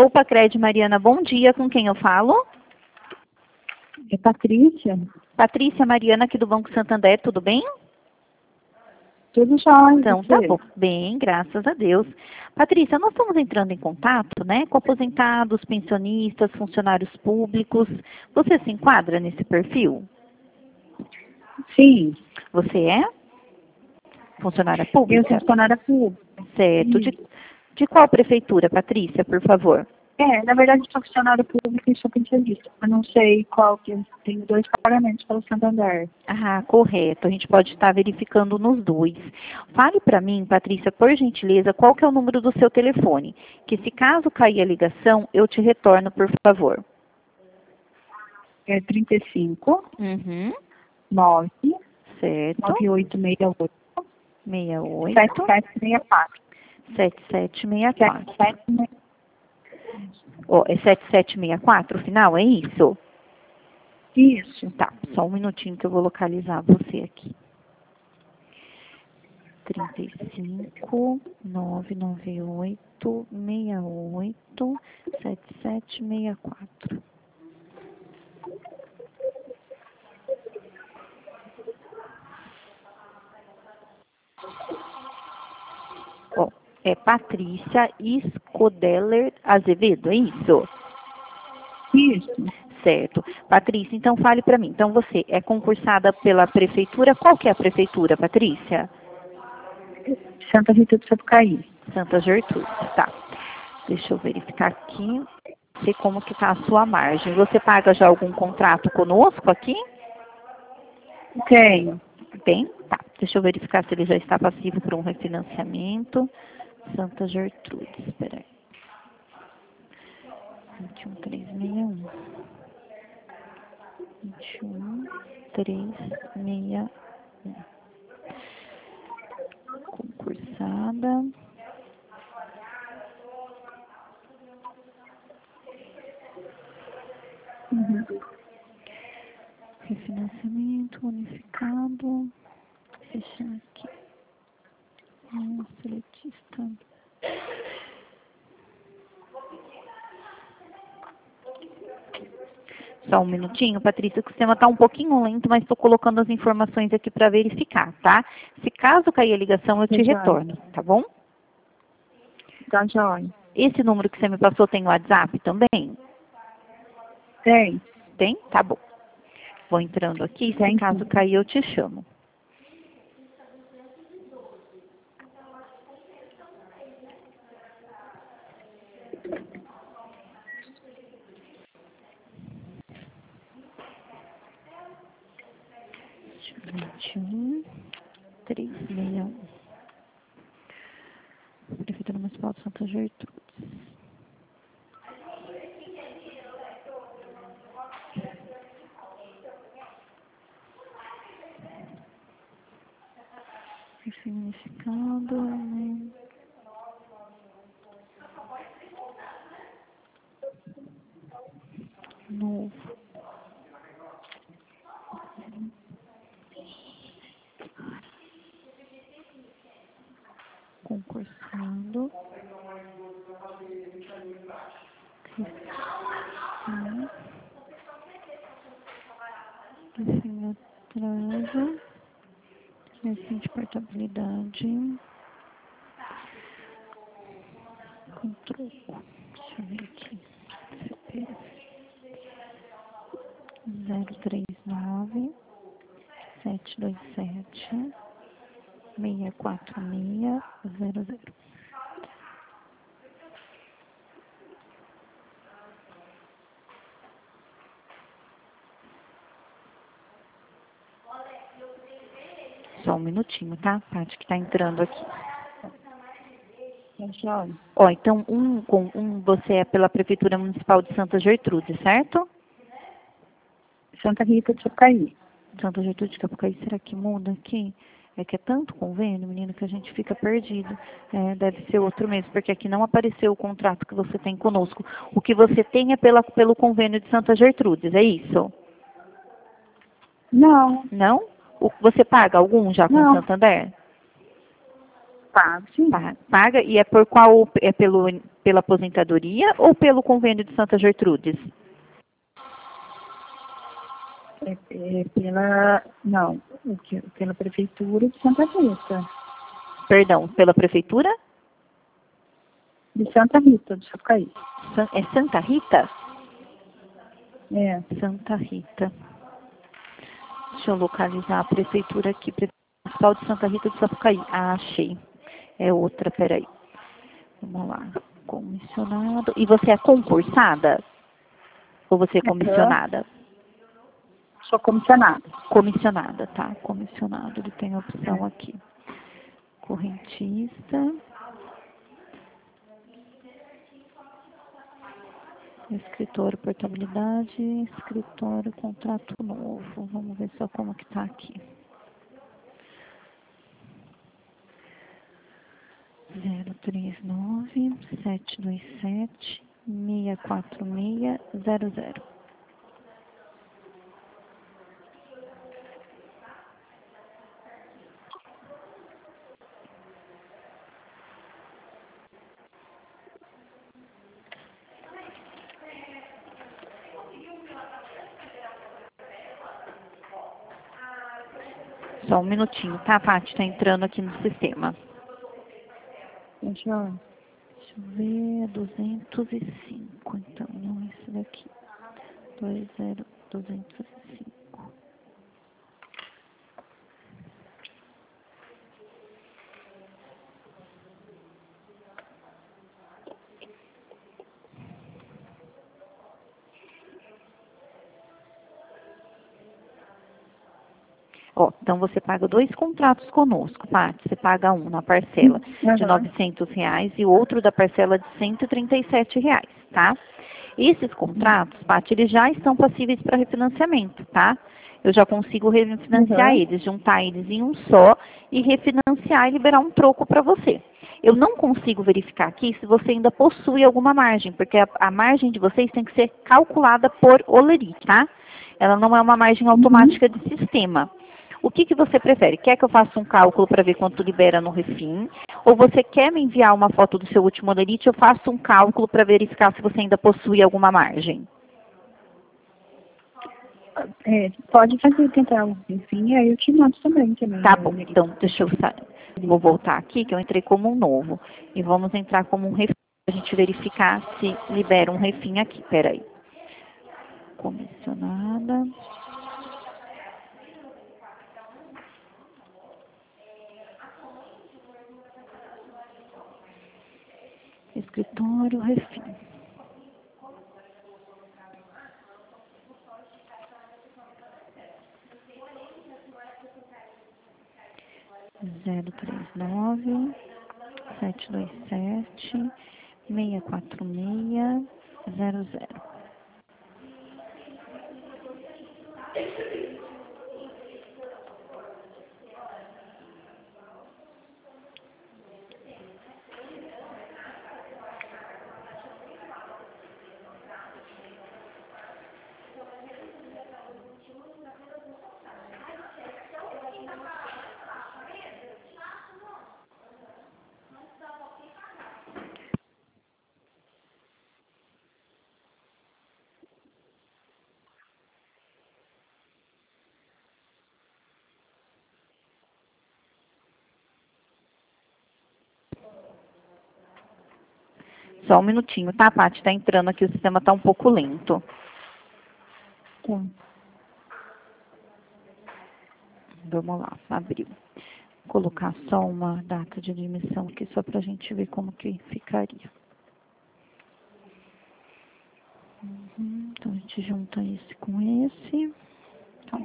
Copacred, Mariana, bom dia. Com quem eu falo? É Patrícia. Patrícia, Mariana, aqui do Banco Santander, tudo bem? Tudo jóia. Então, tá bom. Bem, graças a Deus. Patrícia, nós estamos entrando em contato, né, com aposentados, pensionistas, funcionários públicos. Você se enquadra nesse perfil? Sim. Você é? Funcionária Eu pública? sou funcionária pública. Certo. De qual prefeitura, Patrícia, por favor? Na verdade, eu sou funcionária pública e sou pensionista. Eu não sei qual que tenho 2 pagamentos pelo Santander. Ah, correto. A gente pode estar verificando nos dois. Fale para mim, Patrícia, por gentileza, qual que é o número do seu telefone? Que se caso cair a ligação, eu te retorno, por favor. É 35 Uhum. 9 Certo. 9868 68 7764. 7764. 7764. Ó, é 7764 o final, é isso? Isso. Tá, só um minutinho que eu vou localizar você aqui. 35 998 68 7764. Ó, é Patrícia Scodeller Azevedo, é isso? Isso. Certo. Patrícia, então fale para mim. Então você é concursada pela prefeitura. Qual que é a prefeitura, Patrícia? Santa Rita do Sapucaí. Santa Gertrudes, tá. Deixa eu verificar aqui, sei como que tá a sua margem. Você paga já algum contrato conosco aqui? Tenho. Tem? Tá. Deixa eu verificar se ele já está passivo por um refinanciamento. Santa Gertrudes, espera aí. 21361. 21361. Concursada. Uhum. Refinanciamento unificado. Fechar aqui. Seletista. Só um minutinho, Patrícia, o sistema está um pouquinho lento, mas estou colocando as informações aqui para verificar, tá? Se caso cair a ligação, eu te retorno, tá bom? Tá jóia. Esse número que você me passou tem WhatsApp também? Tem. Tem? Tá bom. Vou entrando aqui, se caso cair, eu te chamo. um 361. Prefeitura Municipal de Santa Gertrudes. Perfil unificado, né? Novo. Concursado. Sem atraso. Fim de portabilidade. Com troco. Deixa eu ver aqui. CPF. 039 727 64600. Só um minutinho, tá? Paty, que tá entrando aqui. Tá jóia. Ó, então, você é pela Prefeitura Municipal de Santa Gertrudes, certo? Santa Rita do Sapucaí. Santa Gertrudes de Capucaí, será que muda aqui? É que é tanto convênio, menino, que a gente fica perdido. É, deve ser outro mesmo, porque aqui não apareceu o contrato que você tem conosco. O que você tem é pelo convênio de Santa Gertrudes, é isso? Não. Não? Você paga algum já com o Santander? Pago, sim. Paga, e é por qual, é pela aposentadoria ou pelo convênio de Santa Gertrudes? Não, pela Prefeitura de Santa Rita. Perdão, pela prefeitura? De Santa Rita, do Sapucaí. É Santa Rita? É. Santa Rita. Deixa eu localizar a prefeitura aqui. Prefeitura Municipal de Santa Rita do Sapucaí. Ah, achei. É outra, peraí. Vamos lá. Comissionado. E você é concursada? Ou você é comissionada? Sou comissionada. Comissionada, tá. Comissionado, ele tem a opção aqui. Correntista. Escritório, portabilidade, escritório, contrato novo. Vamos ver só como que tá aqui. 039-727-646-00. Só um minutinho, tá, Paty? Tá entrando aqui no sistema. Deixa eu... Deixa eu ver, 205, então, não esse daqui. 20205. Ó, então você paga 2 contratos conosco, Paty. Você paga um na parcela de R$ 900 e outro da parcela de R$ 137, tá? Esses contratos, Paty, eles já estão passíveis para refinanciamento, tá? Eu já consigo refinanciar eles, juntar eles em um só e refinanciar e liberar um troco para você. Eu não consigo verificar aqui se você ainda possui alguma margem, porque a margem de vocês tem que ser calculada por Olerite, tá? Ela não é uma margem automática de sistema. O que você prefere? Quer que eu faça um cálculo para ver quanto libera no Refin? Ou você quer me enviar uma foto do seu último Olerite? Eu faço um cálculo para verificar se você ainda possui alguma margem. Pode fazer, tentar, enfim, aí eu te mando também. Tá bom, então deixa eu vou voltar aqui, que eu entrei como um novo. E vamos entrar como um Refin, para a gente verificar se libera um Refin aqui. Peraí. Comissionada. Escritório, Refin. Zero três nove 727-646-00. Só um minutinho, tá, Paty? Tá entrando aqui, o sistema tá um pouco lento. Tá. Vamos lá, abriu. Vou colocar só uma data de admissão aqui, só pra gente ver como que ficaria. Então, a gente junta esse com esse. Então,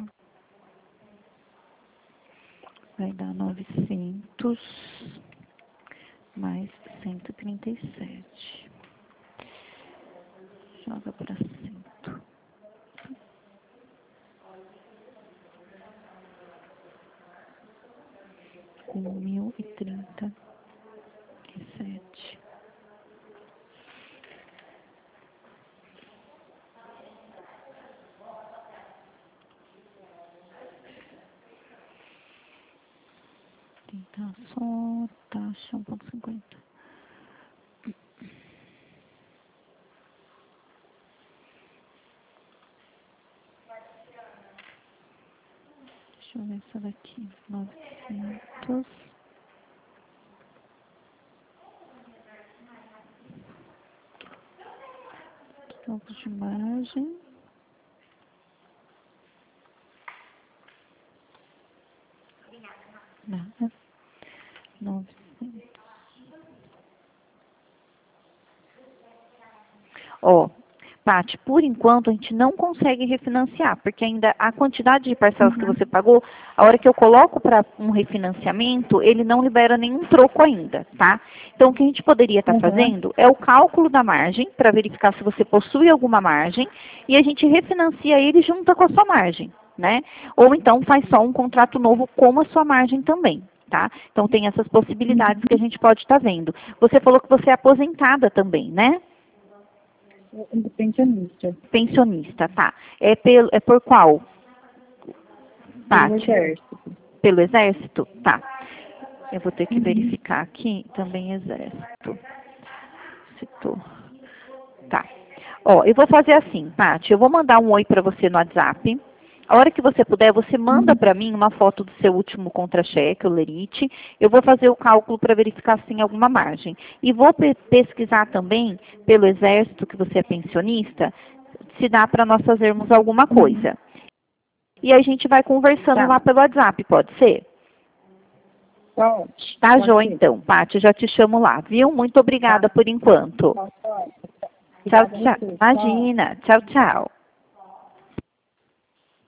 vai dar 900 mais 137. Joga para 100. 1.037. tentar só taxa 1,50. Deixa eu ver essa daqui. 900. Campos de margem. Nada. 900. Ó, Paty, por enquanto a gente não consegue refinanciar, porque ainda a quantidade de parcelas que você pagou, a hora que eu coloco para um refinanciamento, ele não libera nenhum troco ainda, tá? Então, o que a gente poderia estar fazendo é o cálculo da margem, para verificar se você possui alguma margem, e a gente refinancia ele junto com a sua margem, né? Ou então faz só um contrato novo com a sua margem também. Tá? Então, tem essas possibilidades que a gente pode estar vendo. Você falou que você é aposentada também, né? Pensionista. Pensionista, tá. É por qual? Pelo Exército. Pelo Exército? Tá. Eu vou ter que verificar aqui também Exército. Citou. Tá. Ó, eu vou fazer assim, Paty, eu vou mandar um oi para você no WhatsApp. A hora que você puder, você manda para mim uma foto do seu último contra-cheque, o lerite. Eu vou fazer o cálculo para verificar se tem alguma margem. E vou pesquisar também, pelo Exército, que você é pensionista, se dá para nós fazermos alguma coisa. E a gente vai conversando lá pelo WhatsApp, pode ser? Pode. Tá, joia, então. Paty, já te chamo lá, viu? Muito obrigada por enquanto. Tchau, tchau. Imagina. Tchau, tchau.